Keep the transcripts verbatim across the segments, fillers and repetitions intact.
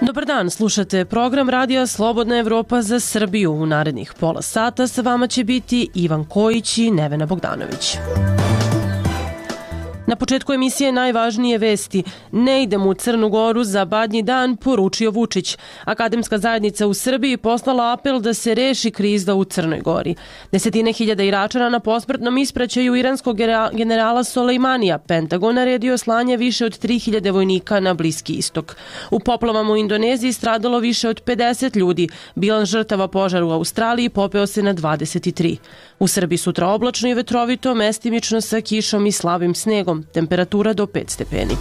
Dobar dan, slušate program radija Slobodna Evropa za Srbiju. U narednih pola sata sa vama će biti Ivan Kojić i Nevena Bogdanović. Na početku emisije najvažnije vesti. Ne idemo u Crnu Goru za Badnji dan, poručio Vučić. Akademska zajednica u Srbiji poslala apel da se reši kriza u Crnoj Gori. Desetine hiljada Iračana na posmrtnom ispraćaju iranskog generala Solejmanija. Pentagon naredio slanje više od tri hiljade vojnika na Bliski istok. U poplavama u Indoneziji stradalo više od pedeset ljudi. Bilans žrtava požara u Australiji popeo se na dvadeset tri. U Srbiji sutra oblačno i vetrovito, mestimično sa kišom i slabim snegom. Temperatura do pet stepeni.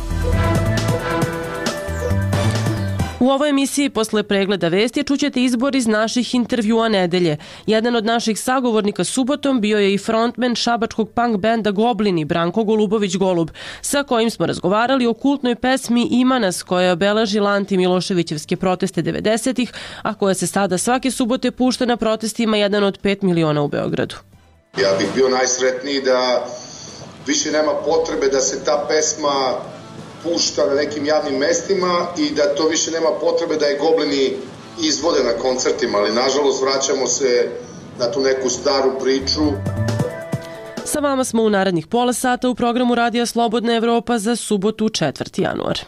U ovoj emisiji posle pregleda vesti čućete izbor iz naših intervjua nedelje. Jedan od naših sagovornika subotom bio je i frontmen šabačkog punk benda Goblini, Branko Golubović-Golub, sa kojim smo razgovarali o kultnoj pesmi Ima nas, koja je obeležila antimiloševićevske proteste devedesetih, a koja se sada svake subote pušta na protestima jedan od pet miliona u Beogradu. Ja bih bio najsretniji da više nema potrebe da se ta pesma pušta na nekim javnim mestima i da to više nema potrebe da je Goblini izvode na koncertima, ali nažalost vraćamo se na tu neku staru priču. Sa vama smo u narednih pola sata u programu Radija Slobodna Evropa za subotu četvrti januar.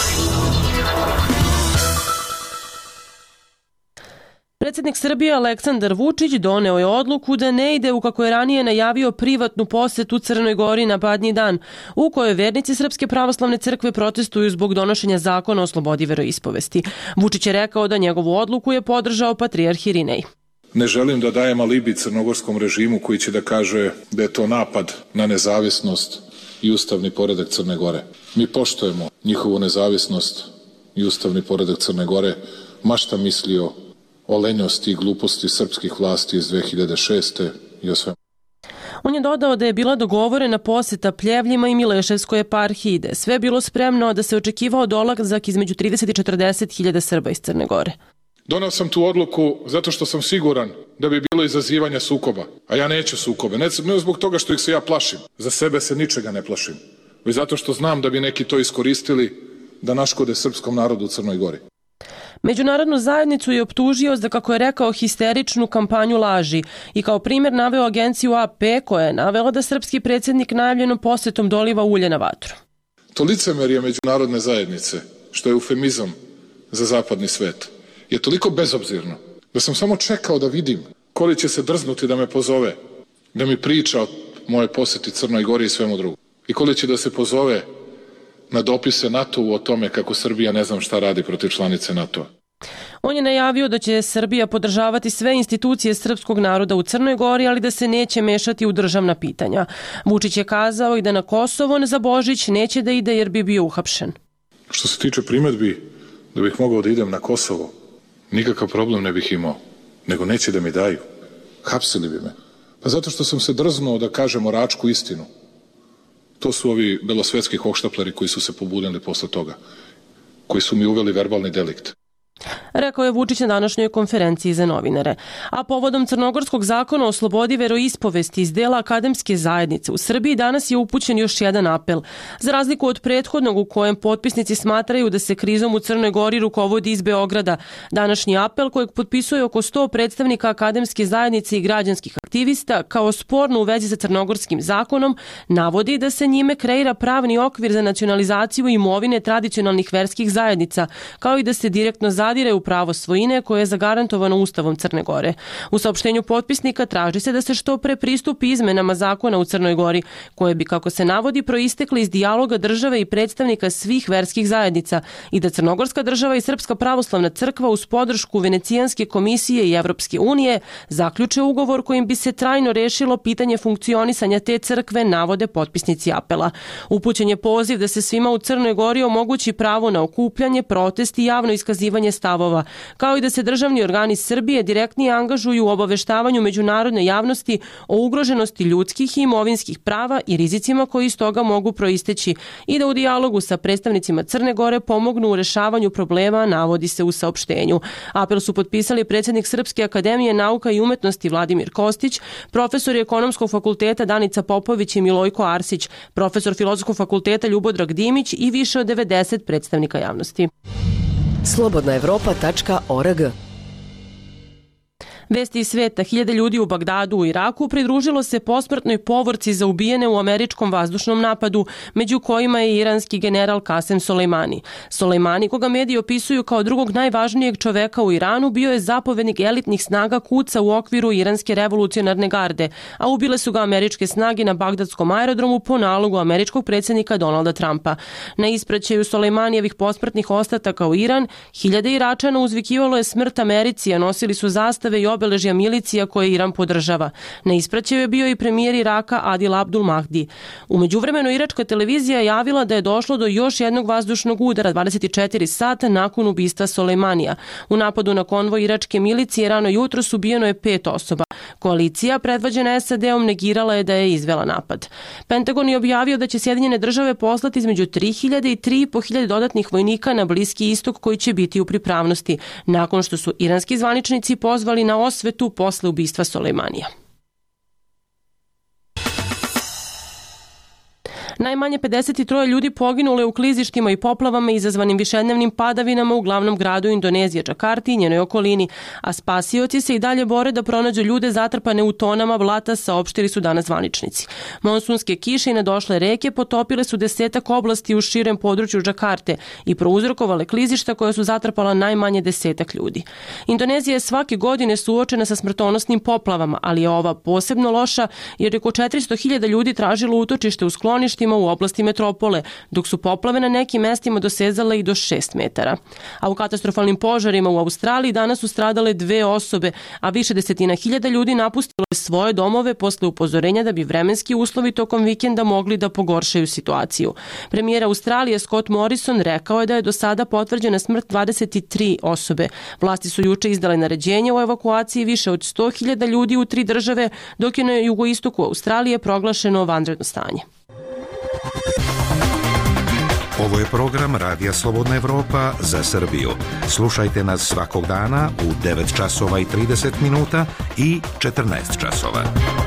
Predsjednik Srbije Aleksandar Vučić doneo je odluku da ne ide u, kako je ranije najavio, privatnu posetu Crnoj Gori na Badnji dan, u kojoj vernici Srpske pravoslavne crkve protestuju zbog donošenja zakona o slobodi veroispovesti. Vučić je rekao da njegovu odluku je podržao patrijarh Irinej. Ne želim da dajem alibi crnogorskom režimu koji će da kaže da je to napad na nezavisnost i ustavni poredak Crne Gore. Mi poštujemo njihovu nezavisnost i ustavni poredak Crne Gore, ma šta mislio o lenjosti i gluposti srpskih vlasti iz dve hiljade šeste. i o svemu. On je dodao da je bila dogovorena poseta Pljevljima i Mileševskoj eparhiji, da je sve bilo spremno, da se očekivao dolazak između trideset i četrdeset hiljada Srba iz Crne Gore. Donao sam tu odluku zato što sam siguran da bi bilo izazivanja sukoba, a ja neću sukobe, ne, ne zbog toga što ih se ja plašim, za sebe se ničega ne plašim, već zato što znam da bi neki to iskoristili da naškode srpskom narodu u Crnoj Gori. Međunarodnu zajednicu je optužio za, kako je rekao, histeričnu kampanju laži i kao primjer naveo agenciju A P koja je navela da srpski predsjednik najavljenom posetom doliva ulje na vatru. To licemerje međunarodne zajednice, što je eufemizam za zapadni svet, je toliko bezobzirno da sam samo čekao da vidim koliko će se drznuti da me pozove, da mi priča o moje poseti Crnoj Gori i svemu drugu. I koliko će da se pozove na dopise NATO-u o tome kako Srbija ne znam šta radi protiv članice NATO-a. On je najavio da će Srbija podržavati sve institucije srpskog naroda u Crnoj Gori, ali da se neće mešati u državna pitanja. Vučić je kazao i da na Kosovo za Božić neće da ide jer bi bio uhapšen. Što se tiče primedbi da bih mogao da idem na Kosovo, nikakav problem ne bih imao, nego neće da mi daju. Hapsili bi me. Pa zato što sam se drznuo da kažem oračku istinu. To su ovi belosvetski hohštapleri koji su se pobudili posle toga, koji su mi uveli verbalni delikt. Rekao je Vučić na današnjoj konferenciji za novinare. A povodom crnogorskog zakona o slobodi veroispovesti iz dela akademske zajednice u Srbiji danas je upućen još jedan apel. Za razliku od prethodnog u kojem potpisnici smatraju da se krizom u Crnoj Gori rukovodi iz Beograda, današnji apel kojeg potpisuje oko sto predstavnika akademske zajednice i građanskih aktivista kao sporno u vezi sa crnogorskim zakonom navodi da se njime kreira pravni okvir za nacionalizaciju imovine tradicionalnih verskih zajednica, kao i da se direktno zadire u pravo svojine koje je zagarantovano Ustavom Crne Gore. U saopštenju potpisnika traži se da se što pre pristupi izmenama zakona u Crnoj Gori, koje bi, kako se navodi, proistekli iz dijaloga države i predstavnika svih verskih zajednica i da Crnogorska država i Srpska pravoslavna crkva uz podršku Venecijanske komisije i Evropske unije zaključe ugovor kojim bi se trajno rešilo pitanje funkcionisanja te crkve, navode potpisnici apela. Upućen je poziv da se svima u Crnoj Gori omogući pravo na okupljanje, protest i javno iskazivanje stavova, kao i da se državni organi Srbije direktnije angažuju u obaveštavanju međunarodne javnosti o ugroženosti ljudskih i imovinskih prava i rizicima koji iz toga mogu proisteći i da u dijalogu sa predstavnicima Crne Gore pomognu u rešavanju problema, navodi se u saopštenju. Apel su potpisali predsjednik Srpske akademije nauka i umetnosti Vladimir Kostić, profesor ekonomskog fakulteta Danica Popović i Milojko Arsić, profesor filozofskog fakulteta Ljubodrag Dimić i više od devedeset predstavnika javnosti. slobodna evropa tačka org. Vesti iz sveta, hiljade ljudi u Bagdadu u Iraku pridružilo se posmrtnoj povorci za ubijene u američkom vazdušnom napadu, među kojima je iranski general Kasem Soleimani. Soleimani, koga mediji opisuju kao drugog najvažnijeg čoveka u Iranu, bio je zapovednik elitnih snaga kuca u okviru iranske revolucionarne garde, a ubile su ga američke snage na bagdadskom aerodromu po nalogu američkog predsjednika Donalda Trumpa. Na ispraćaju Soleimanijevih posmrtnih ostataka u Iran, hiljade Iračana uzvikivalo je smrt Americi, a nosili su zastave i obeležja milicija koje Iran podržava. Na ispraćaju je bio i premijer Iraka Adil Abdul Mahdi. U međuvremenu iračka televizija je javila da je došlo do još jednog vazdušnog udara dvadeset četiri sata nakon ubistva Soleimanija. U napadu na konvoj iračke milicije rano jutros ubijeno je pet osoba. Koalicija, predvođena S A D-om, negirala je da je izvela napad. Pentagon je objavio da će Sjedinjene države poslati između tri hiljade i tri i po hiljade dodatnih vojnika na Bliski istok koji će biti u pripravnosti, nakon što su iranski zvaničnici pozvali na osvetu posle ubistva Soleimanija. Najmanje pedeset tri ljudi poginulo je u klizištima i poplavama izazvanim višednevnim padavinama u glavnom gradu Indonezije, Džakarti i njenoj okolini, a spasioci se i dalje bore da pronađu ljude zatrpane u tonama blata, saopštili su danas zvaničnici. Monsunske kiše i nadošle reke potopile su desetak oblasti u širem području Džakarte i prouzrokovale klizišta koja su zatrpala najmanje desetak ljudi. Indonezija je svake godine suočena sa smrtonosnim poplavama, ali je ova posebno loša jer je oko četiristo hiljada ljudi tražilo utočište u skloništima u oblasti metropole, dok su poplave na nekim mestima dosezale i do šest metara. A u katastrofalnim požarima u Australiji danas su stradale dve osobe, a više desetina hiljada ljudi napustilo je svoje domove posle upozorenja da bi vremenski uslovi tokom vikenda mogli da pogoršaju situaciju. Premijer Australije Scott Morrison rekao je da je do sada potvrđena smrt dvadeset tri osobe. Vlasti su juče izdale naređenje o evakuaciji više od sto hiljada ljudi u tri države, dok je na jugoistoku Australije proglašeno vanredno stanje. Ovo je program Radija Slobodna Evropa za Srbiju. Slušajte nas svakog dana u devet časova i trideset minuta i četrnaest časova.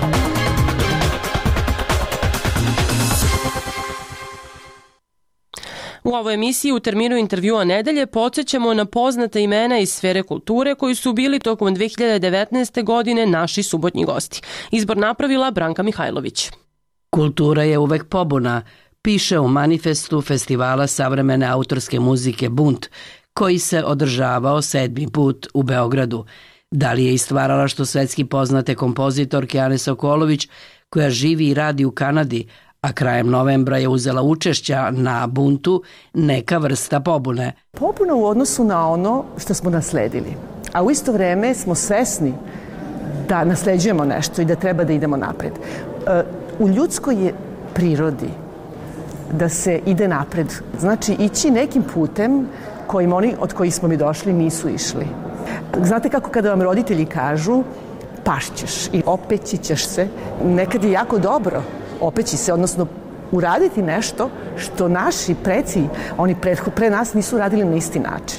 U ovoj emisiji u terminu intervjua nedelje podsjećamo na poznate imena iz sfere kulture koji su bili tokom dve hiljade devetnaeste. godine naši subotnji gosti. Izbor napravila Branka Mihajlović. Kultura je uvek pobuna, piše u manifestu Festivala savremene autorske muzike Bunt, koji se održavao sedmi put u Beogradu. Da li je istvarala što svetski poznate kompozitorke Ane Sokolović, koja živi i radi u Kanadi, a krajem novembra je uzela učešća na Buntu, neka vrsta pobune. Pobuna u odnosu na ono što smo nasledili, a u isto vreme smo svesni da nasleđujemo nešto i da treba da idemo napred. U ljudskoj je prirodi da se ide napred. Znači, ići nekim putem kojim oni od kojih smo mi došli nisu išli. Znate kako kada vam roditelji kažu pašćeš i opeći ćeš se, nekad je jako dobro opeći se, odnosno uraditi nešto što naši preci, oni pre, pre nas nisu radili na isti način.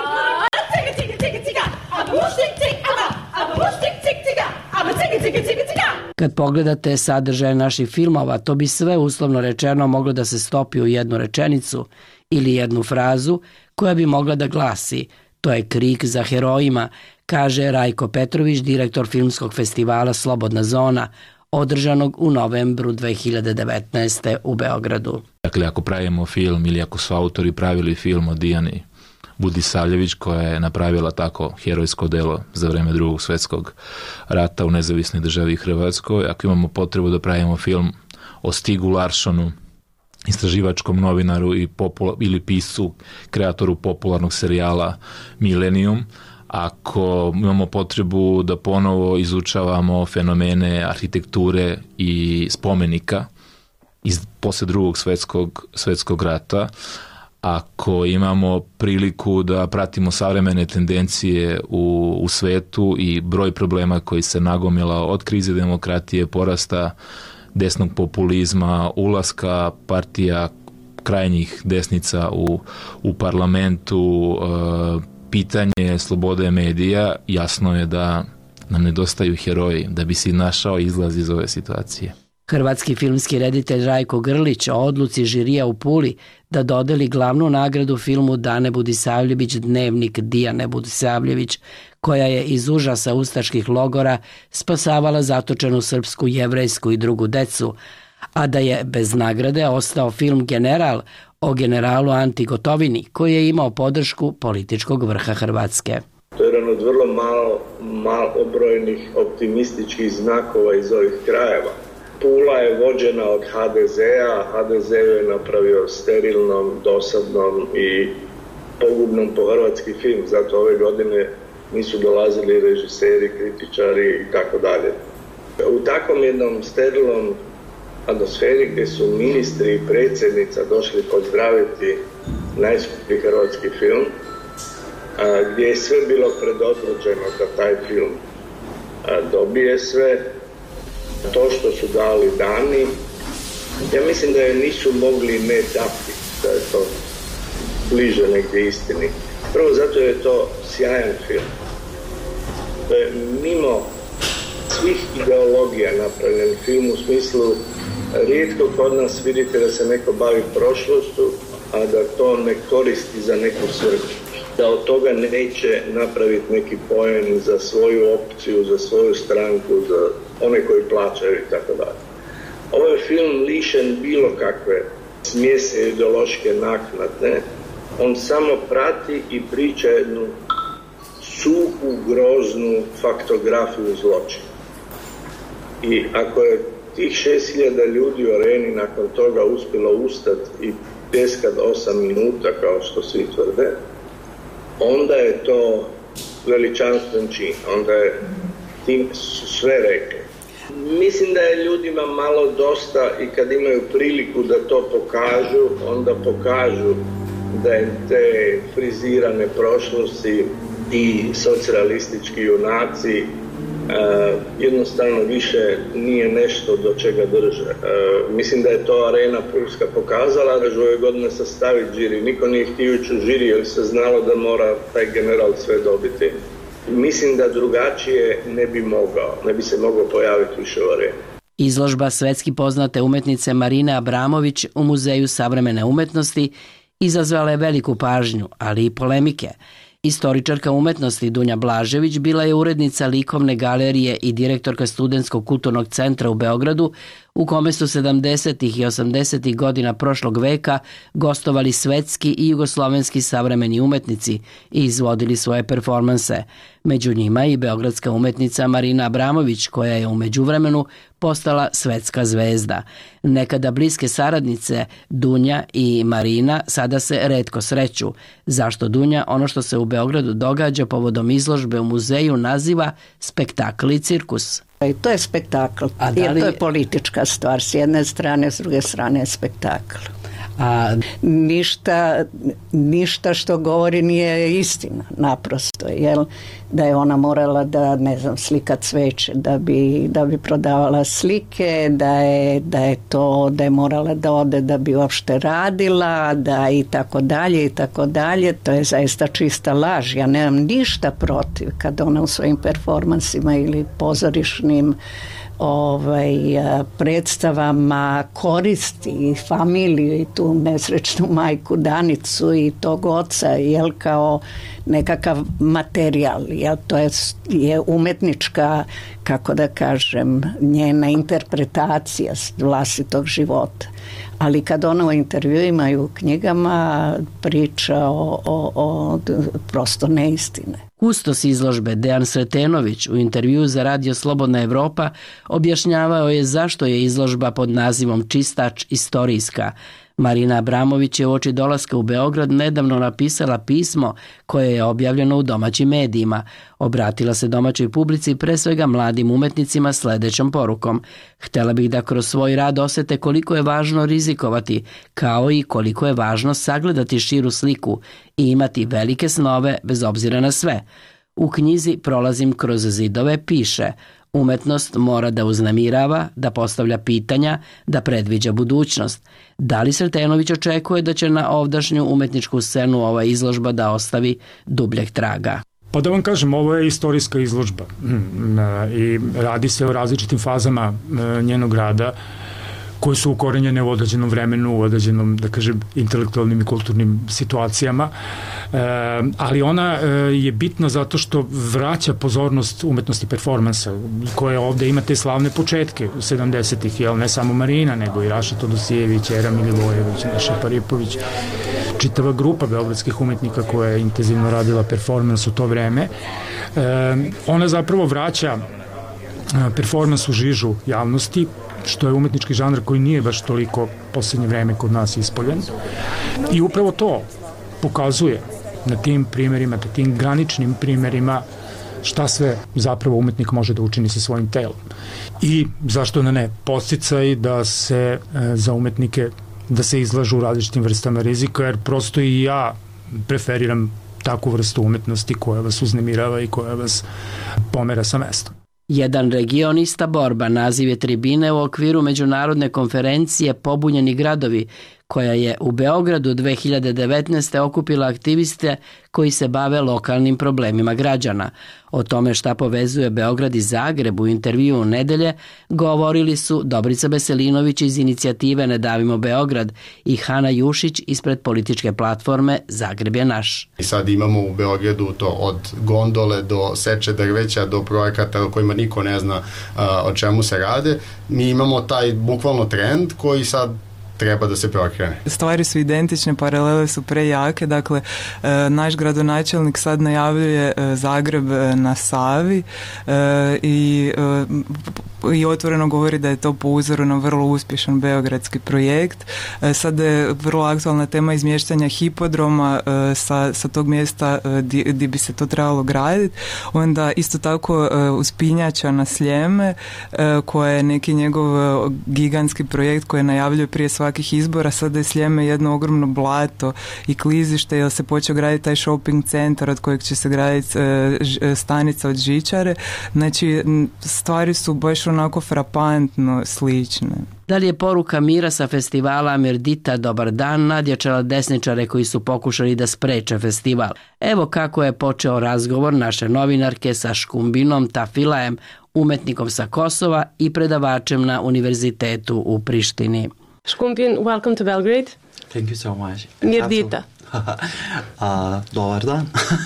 Kad pogledate sadržaj naših filmova, to bi sve uslovno rečeno moglo da se stopi u jednu rečenicu ili jednu frazu koja bi mogla da glasi: to je krik za herojima, kaže Rajko Petrović, direktor filmskog festivala Slobodna zona, održanog u novembru dve hiljade devetnaeste. u Beogradu. Dakle, ako pravimo film ili ako su autori pravili film o Dijani Budisavljević, koja je napravila tako herojsko delo za vreme Drugog svjetskog rata u nezavisnoj državi Hrvatskoj, ako imamo potrebu da pravimo film o Stigu Larssonu, istraživačkom novinaru i popula, ili piscu, kreatoru popularnog serijala Millennium, ako imamo potrebu da ponovo izučavamo fenomene arhitekture i spomenika iz posle Drugog svjetskog, svjetskog rata, ako imamo priliku da pratimo savremene tendencije u, u svetu i broj problema koji se nagomilao od krize demokratije, porasta desnog populizma, ulaska partija krajnjih desnica u, u parlamentu, e, pitanje slobode medija, jasno je da nam nedostaju heroji da bi se našao izlaz iz ove situacije. Hrvatski filmski reditelj Rajko Grlić o odluci žirija u Puli da dodeli glavnu nagradu filmu Dane Budisavljević Dnevnik Dijane Budisavljević, koja je iz užasa ustaških logora spasavala zatočenu srpsku, jevrejsku i drugu decu, a da je bez nagrade ostao film General o generalu Anti Gotovini, koji je imao podršku političkog vrha Hrvatske. To je jedan od vrlo malo, malobrojnih optimističkih znakova iz ovih krajeva. Pula je vođena od ha de zea, ha de ze je napravio sterilnom, dosadnom i pogubnom po hrvatski film, zato ove godine nisu dolazili režiseri, kritičari i tako dalje. U takvom jednom sterilnom atmosferi gdje su ministri i predsjednica došli pozdraviti najskuplji hrvatski film, a, gdje je sve bilo predodređeno da taj film a, dobije sve, to što su dali Dani, ja mislim da je nisu mogli ne dati, da je to bliže negdje istini. Prvo zato je to sjajan film. To je mimo svih ideologija napravljen film, u smislu rijetko kod nas vidite da se neko bavi prošlošću, a da to ne koristi za neku svrhu. Da od toga neće napraviti neki poen za svoju opciju, za svoju stranku, za one koji plaćaju i tako dalje. Ovo je film lišen bilo kakve smjese ideološke naknade. On samo prati i priča jednu suhu, groznu faktografiju zločina. I ako je tih šest hiljada ljudi u areni nakon toga uspjelo ustati i pjeskat osam minuta, kao što svi tvrde, onda je to veličanstven čin, onda je tim sve rekli. Mislim da je ljudima malo dosta i kad imaju priliku da to pokažu, onda pokažu da je te frizirane prošlosti i socijalistički junaci Uh, jednostavno više nije nešto do čega drže. Uh, mislim da je to Arena Pulska pokazala, da ove godine sastaviti žiri. Niko nije htio ići u žiri jer se znalo da mora taj general sve dobiti. Mislim da drugačije ne bi mogao, ne bi se mogao pojaviti više u Areni. Izložba svetski poznate umetnice Marine Abramović u Muzeju savremene umetnosti izazvala je veliku pažnju, ali i polemike. Istoričarka umetnosti Dunja Blažević bila je urednica likovne galerije i direktorka Studentskog kulturnog centra u Beogradu, u kome su sedamdesetih i osamdesetih godina prošlog veka gostovali svetski i jugoslovenski savremeni umetnici i izvodili svoje performanse. Među njima i beogradska umetnica Marina Abramović, koja je u međuvremenu postala svetska zvezda. Nekada bliske saradnice Dunja i Marina sada se retko sreću. Zašto Dunja ono što se u Beogradu događa povodom izložbe u muzeju naziva spektakl i cirkus? I to je spektakl, jer li... to je politička stvar. S jedne strane, s druge strane je spektakl. A ništa, ništa što govori nije istina, naprosto, jel? Da je ona morala da, ne znam, slika cveće, da bi, da bi prodavala slike, da je, da je to, da je morala da ode da bi uopšte radila, da i tako dalje i tako dalje. To je zaista čista laž. Ja nemam ništa protiv kad ona u svojim performansima ili pozorišnim ovaj, predstavama koristi familiju i tu nesrećnu majku Danicu i tog oca, jel, kao nekakav materijal, jel, to je, je umetnička, kako da kažem, njena interpretacija vlastitog života. Ali kad ona u intervjuima i u knjigama priča o, o, o prosto neistine. Kustos izložbe Dejan Sretenović u intervju za Radio Slobodna Evropa objašnjavao je zašto je izložba pod nazivom Čistač istorijska. Marina Abramović je uoči dolaska u Beograd nedavno napisala pismo koje je objavljeno u domaćim medijima. Obratila se domaćoj publici, pre svega mladim umetnicima, sledećom porukom. Htela bih da kroz svoj rad osete koliko je važno rizikovati, kao i koliko je važno sagledati širu sliku i imati velike snove bez obzira na sve. U knjizi Prolazim kroz zidove piše: umetnost mora da uznemirava, da postavlja pitanja, da predviđa budućnost. Da li Sretenović očekuje da će na ovdašnju umetničku scenu ova izložba da ostavi dubljeg traga? Pa da vam kažem, ovo je istorijska izložba i radi se o različitim fazama njenog rada. koje su ukorenjene u određenom vremenu, u određenom, da kažem, intelektualnim i kulturnim situacijama, e, ali ona e, je bitna zato što vraća pozornost umetnosti performansa, koje ovde ima te slavne početke u sedamdesetih, jel, ne samo Marina, nego i Raša Todosijević, Era Milivojević, Neša Paripović, čitava grupa beogradskih umetnika koja je intenzivno radila performans u to vreme. E, ona zapravo vraća performans u žižu javnosti, što je umetnički žanr koji nije baš toliko poslednje vreme kod nas ispoljen. I upravo to pokazuje na tim primerima, na tim graničnim primerima šta sve zapravo umetnik može da učini sa svojim telom. I zašto da ne, podsticaj da se e, za umetnike da se izlažu u različitim vrstama rizika, jer prosto i ja preferiram takvu vrstu umetnosti koja vas uznemirava i koja vas pomera sa mestom. Jedan regionista borba, naziv je Tribine u okviru međunarodne konferencije Pobunjeni gradovi, koja je u Beogradu dve hiljade devetnaeste. okupila aktiviste koji se bave lokalnim problemima građana. O tome šta povezuje Beograd i Zagreb u intervju u nedelje govorili su Dobrica Beselinović iz inicijative Ne davimo Beograd i Hana Jušić ispred političke platforme Zagreb je naš. I sad imamo u Beogradu to od gondole do seče drveća do projekata o kojima niko ne zna a, o čemu se rade. Mi imamo taj bukvalno trend koji sad treba da se preokrene. Stvari su identične, paralele su prejake, dakle naš gradonačelnik sad najavljuje Zagreb na Savi i, i otvoreno govori da je to po uzoru na vrlo uspješan beogradski projekt. Sada je vrlo aktualna tema izmještanja hipodroma sa, sa tog mjesta gdje bi se to trebalo graditi. Onda isto tako uspinjača na Sljeme koja je neki njegov gigantski projekt koji najavljuje prije svakih izbora. Sada je Sljeme jedno ogromno blato i klizište jer se počeo graditi taj shopping centar od kojeg će se graditi e, stanica od žičare. Znači stvari su baš onako frapantno slične. Da li je poruka mira sa festivala Mirdita Dobar dan nadjačala desničare koji su pokušali da spreče festival? Evo kako je počeo razgovor naše novinarke sa Škumbinom Tafilajem, umetnikom sa Kosova i predavačem na univerzitetu u Prištini. Škumpin, welcome to Belgrade. Thank you so much. Mirdita. uh, dobar dan.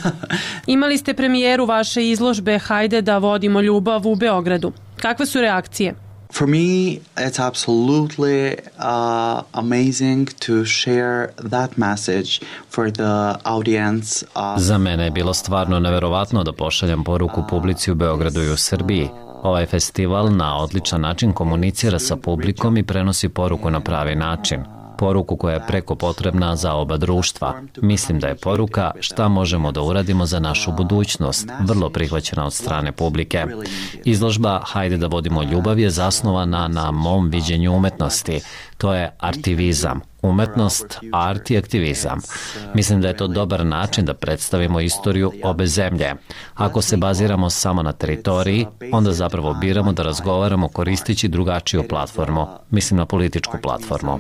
Imali ste premijeru vaše izložbe Hajde da vodimo ljubav u Beogradu. Kakve su reakcije? For me, it's absolutely uh, amazing to share that message for the audience. Uh, Za mene je bilo stvarno neverovatno da pošaljem poruku publici u Beogradu i u Srbiji. Ovaj festival na odličan način komunicira sa publikom i prenosi poruku na pravi način. Poruku koja je preko potrebna za oba društva. Mislim da je poruka šta možemo da uradimo za našu budućnost, vrlo prihvaćena od strane publike. Izložba Hajde da vodimo ljubav je zasnovana na mom viđenju umetnosti. To je artivizam. Umetnost, art i aktivizam. Mislim da je to dobar način da predstavimo istoriju obe zemlje. Ako se baziramo samo na teritoriji, onda zapravo biramo da razgovaramo koristeći drugačiju platformu. Mislim na političku platformu.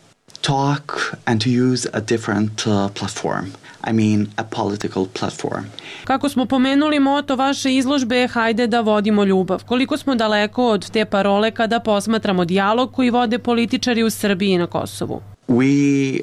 Talk and to use a different uh, platform. I mean a political platform. Kako smo pomenuli, moto vaše izložbe je Hajde da vodimo ljubav. Koliko smo daleko od te parole kada posmatramo dijalog koji vode političari u Srbiji i na Kosovu? We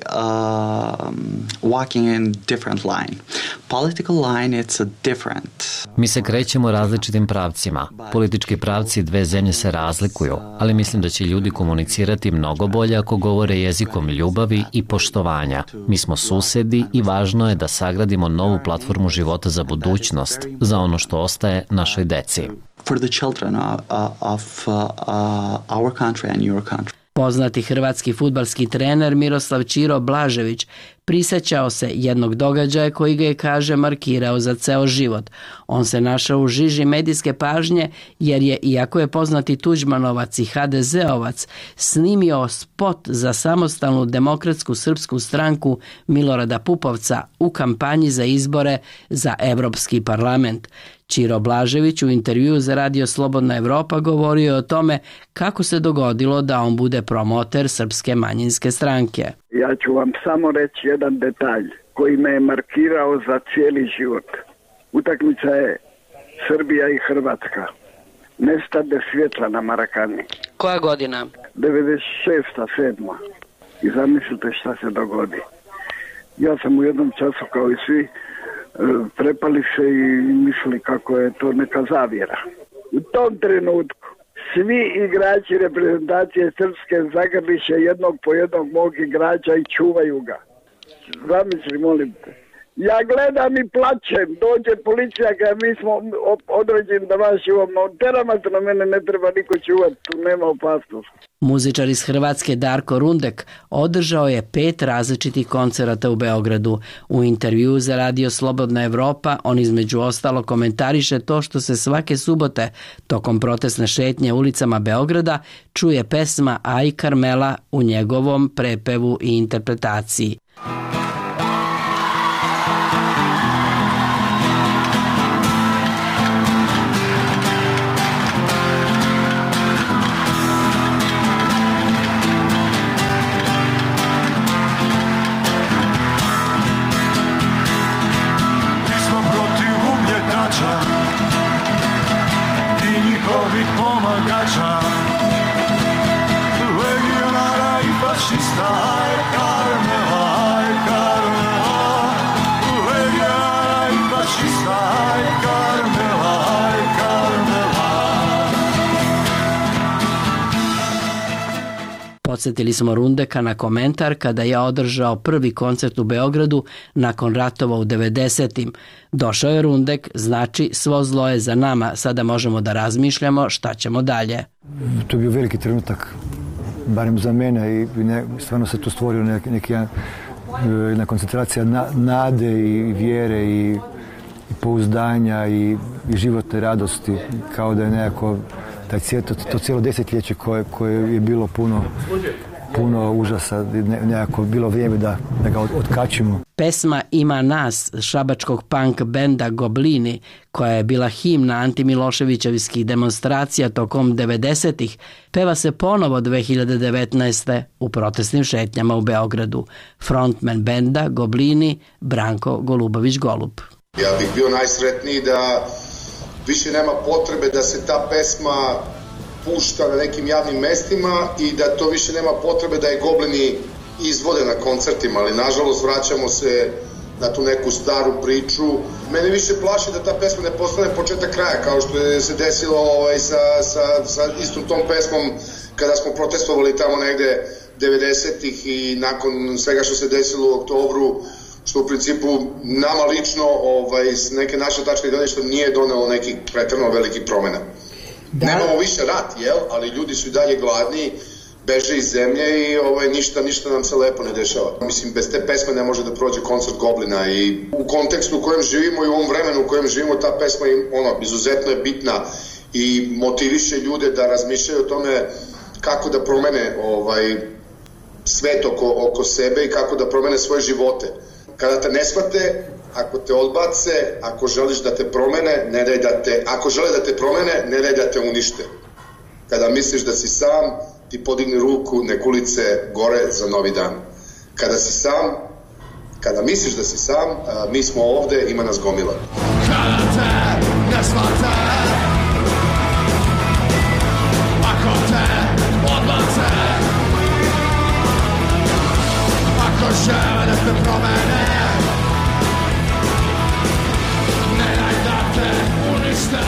um, walking in different line. Political line, it's a different. Mi se krećemo različitim pravcima. Politički pravci dve zemlje se razlikuju, ali mislim da će ljudi komunicirati mnogo bolje ako govore jezikom ljubavi i poštovanja. Mi smo susedi i važno je da sagradimo novu platformu života za budućnost, za ono što ostaje našoj deci. For the children of, of uh, our country and your country. Poznati hrvatski fudbalski trener Miroslav Ćiro Blažević prisećao se jednog događaja koji ga je, kaže, markirao za ceo život. On se našao u žiži medijske pažnje jer je, iako je poznati Tuđmanovac i ha de zeovac, snimio spot za samostalnu demokratsku srpsku stranku Milorada Pupovca u kampanji za izbore za Evropski parlament. Ćiro Blažević u intervjuu za Radio Slobodna Evropa govorio je o tome kako se dogodilo da on bude promoter Srpske manjinske stranke. Ja ću vam samo reći jedan detalj koji me je markirao za cijeli život. Utakmica je Srbija i Hrvatska. Nestade svjetla na Marakani. Koja godina? devedeset šesta, sedma i zamislite šta se dogodi. Ja sam u jednom času kao i svi prepali se i mislili kako je to neka zavjera. U tom trenutku svi igrači reprezentacije Srpske zagrliše jednog po jednog mog igrača i čuvaju ga. Zamisli, molim te. Ja gledam i plačem, dođe policija kada mi smo određeni da vas čuvamo. Teramatno mene ne treba niko čuvati, tu nema opasnosti. Muzičar iz Hrvatske Darko Rundek održao je pet različitih koncerata u Beogradu. U intervju za Radio Slobodna Evropa on između ostalo komentariše to što se svake subote tokom protestne šetnje ulicama Beograda čuje pesma Aj Karmela u njegovom prepevu i interpretaciji. Podsjetili smo Rundeka na komentar kada je održao prvi koncert u Beogradu nakon ratova u devedesetim. Došao je Rundek, znači svo zlo je za nama, sada možemo da razmišljamo šta ćemo dalje. To je bio veliki trenutak, barem za mene, i ne, stvarno se tu stvorio neki, neki jedna koncentracija na, nade i vjere i, i pouzdanja i, i životne radosti, kao da je nekako taj cijelo, to, to cijelo desetljeće koje, koje je bilo puno, puno užasa, ne, nekako bilo vrijeme da, da ga od, otkačimo. Pesma Ima nas šabačkog punk benda Goblini, koja je bila himna antimiloševićevskih demonstracija tokom devedesetih, peva se ponovo dve hiljade devetnaeste. u protestnim šetnjama u Beogradu. Frontman benda Goblini Branko Golubović-Golub. Ja bih bio najsretniji da više nema potrebe da se ta pesma pušta na nekim javnim mestima i da to više nema potrebe da je Goblini izvode na koncertima, ali nažalost vraćamo se na tu neku staru priču. Mene više plaši da ta pesma ne postane početak kraja, kao što je se desilo ovaj, sa, sa, sa istom tom pesmom kada smo protestovali tamo negde devedesetih i nakon svega što se desilo u oktobru, što u principu nama lično ovaj, s neke naše tačke gledišta nije donelo nekih pretjerano velikih promjena. Da. Nemamo više rat, jel? Ali ljudi su i dalje gladni, beže iz zemlje i ovaj, ništa, ništa nam se lepo ne dešava. Mislim, bez te pesme ne može da prođe koncert Goblina i u kontekstu u kojem živimo i u ovom vremenu u kojem živimo, ta pesma je ono, izuzetno je bitna i motiviše ljude da razmišljaju o tome kako da promene ovaj, svet oko, oko sebe i kako da promene svoje živote. Kada te ne shvate, ako te odbace, ako želiš da te promene, ne daj da te, ako žele da te promene, ne daj da te unište. Kada misliš da si sam, ti podigni ruku, nek ulice gore za novi dan. Kada si sam, kada misliš da si sam, mi smo ovde, ima nas gomila. Kada te ne shvate, ako te odbace, ako žele da te promene, ne daj da te unište.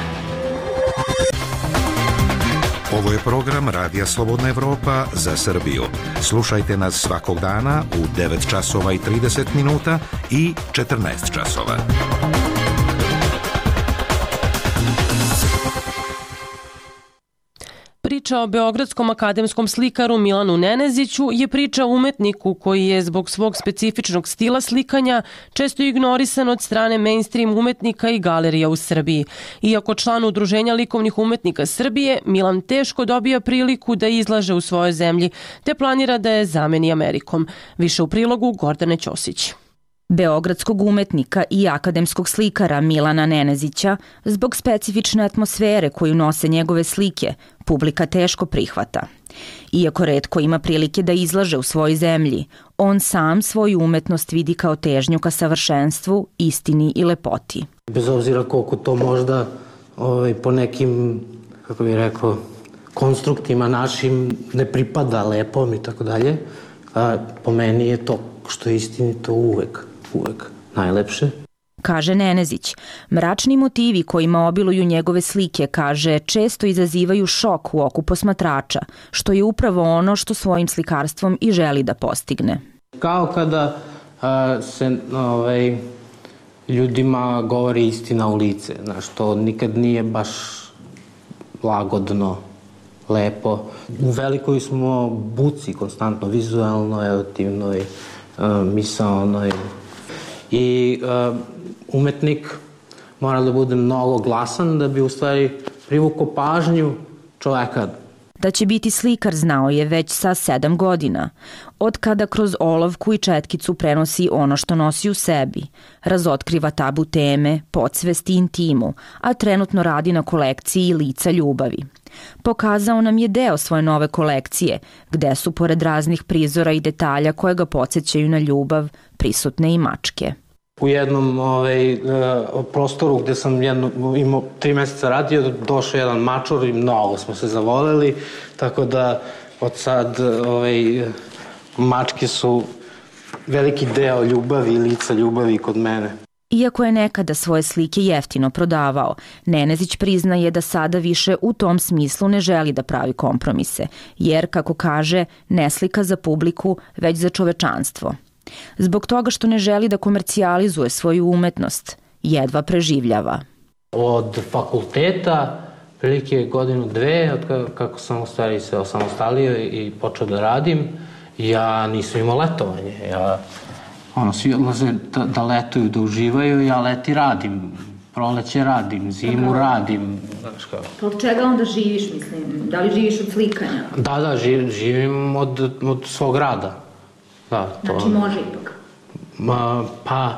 Ovo je program Radija Slobodna Evropa za Srbiju. Slušajte nas svakog dana u devet časova i trideset minuta i četrnaest časova. Priča o beogradskom akademskom slikaru Milanu Neneziću je priča o umetniku koji je zbog svog specifičnog stila slikanja često ignorisan od strane mainstream umetnika i galerija u Srbiji. Iako član Udruženja likovnih umetnika Srbije, Milan teško dobija priliku da izlaže u svojoj zemlji, te planira da je zameni Amerikom. Više u prilogu Gordane Ćosić. Beogradskog umetnika i akademskog slikara Milana Nenezića, zbog specifične atmosfere koju nose njegove slike, publika teško prihvata. Iako retko ima prilike da izlaže u svojoj zemlji, on sam svoju umetnost vidi kao težnju ka savršenstvu, istini i lepoti. Bez obzira koliko to možda ovaj, po nekim, kako bih rekao, konstruktima našim ne pripada lepom i tako dalje. Po meni je to što je istinito uvek, uvek najlepše. Kaže Nenezić, mračni motivi kojima obiluju njegove slike, kaže, često izazivaju šok u oku posmatrača, što je upravo ono što svojim slikarstvom i želi da postigne. Kao kada a, se ovaj, ljudima govori istina u lice, znaš, to nikad nije baš lagodno, lepo. U velikoj smo buci konstantno, vizualno, emotivnoj, misaonoj. I uh, umetnik mora da bude mnogo glasan da bi u stvari privukao pažnju čoveka. Da će biti slikar znao je već sa sedam godina, od kada kroz olovku i četkicu prenosi ono što nosi u sebi, razotkriva tabu teme, podsvest i intimu, a trenutno radi na kolekciji Lica ljubavi. Pokazao nam je deo svoje nove kolekcije, gde su, pored raznih prizora i detalja koje ga podsjećaju na ljubav, prisutne i mačke. U jednom ovaj, prostoru gde sam jedno, imao tri meseca radio, došao jedan mačor i mnogo smo se zavoleli, tako da od sad ovaj, mačke su veliki deo ljubavi i lica ljubavi kod mene. Iako je nekada svoje slike jeftino prodavao, Nenezić priznaje da sada više u tom smislu ne želi da pravi kompromise, jer, kako kaže, ne slika za publiku, već za čovečanstvo. Zbog toga što ne želi da komercijalizuje svoju umetnost, jedva preživljava. Od fakulteta, prilike godinu, dve, od kako sam u stvari se osamostalio i počeo da radim, ja nisam imao letovanje. Ja, ono, svi odlaze da, da letuju, da uživaju, ja leti radim. Proleće radim, zimu radim. Od čega onda živiš, mislim? Da li živiš od slikanja? Da, da, živim, živim od, od svog rada. Da, to... Znači može ipak? Ma, pa,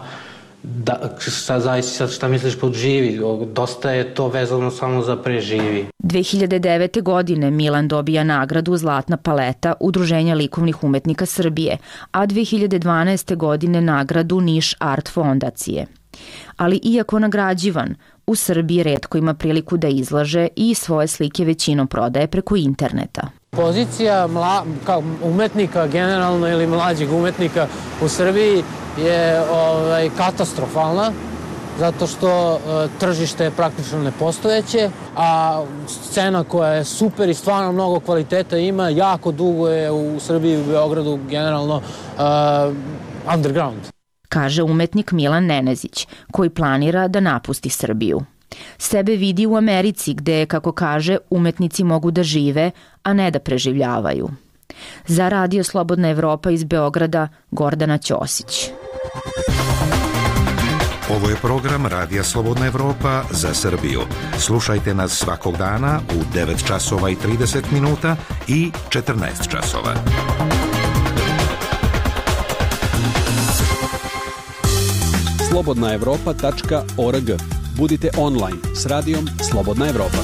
da, šta zavisi sad šta misliš pod živi, dosta je to vezano samo za preživi. dve hiljade devete. godine Milan dobija nagradu Zlatna paleta Udruženja likovnih umetnika Srbije, a dve hiljade dvanaeste. godine nagradu Niš Art fondacije. Ali iako nagrađivan, u Srbiji retko ima priliku da izlaže i svoje slike većinom prodaje preko interneta. Pozicija mla, kao umetnika generalno ili mlađeg umetnika u Srbiji je ovaj, katastrofalna, zato što e, tržište je praktično nepostojeće, a scena koja je super i stvarno mnogo kvaliteta ima, jako dugo je u Srbiji i u Beogradu generalno uh, underground. Kaže umetnik Milan Nenezić, koji planira da napusti Srbiju. Sebe vidi u Americi gde, kako kaže, umetnici mogu da žive, a ne da preživljavaju. Za Radio Slobodna Evropa iz Beograda, Gordana Ćosić. Ovo je program Radija Slobodna Evropa za Srbiju. Slušajte nas svakog dana u devet časova i trideset minuta i četrnaest časova. slobodna evropa tačka org. Budite online s radijom Slobodna Evropa.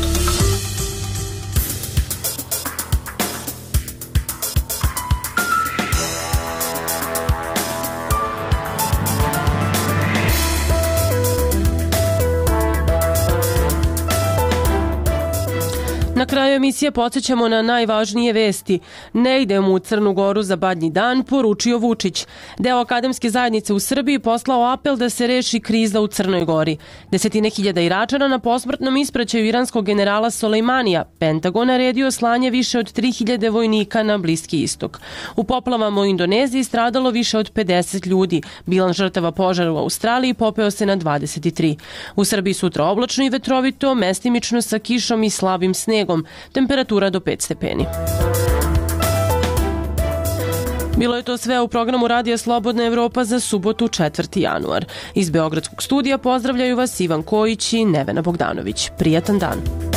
Na kraju emisije podsjećamo na najvažnije vesti. Ne idemo u Crnu Goru za badnji dan, poručio Vučić. Deo akademske zajednice u Srbiji poslao apel da se reši kriza u Crnoj Gori. Desetine hiljada Iračana na posmrtnom ispraćaju iranskog generala Solejmanija. Pentagon naredio slanje više od tri hiljade vojnika na Bliski istok. U poplavama u Indoneziji stradalo više od pedeset ljudi. Bilan žrtava požara u Australiji popeo se na dvadeset tri. U Srbiji sutra oblačno i vetrovito, mestimično sa kišom i slabim snegom. Temperatura do pet stepeni. Bilo je to sve u programu Radija Slobodna Evropa za subotu četvrti januar. Iz Beogradskog studija pozdravljaju vas Ivan Kojić i Nevena Bogdanović. Prijatan dan.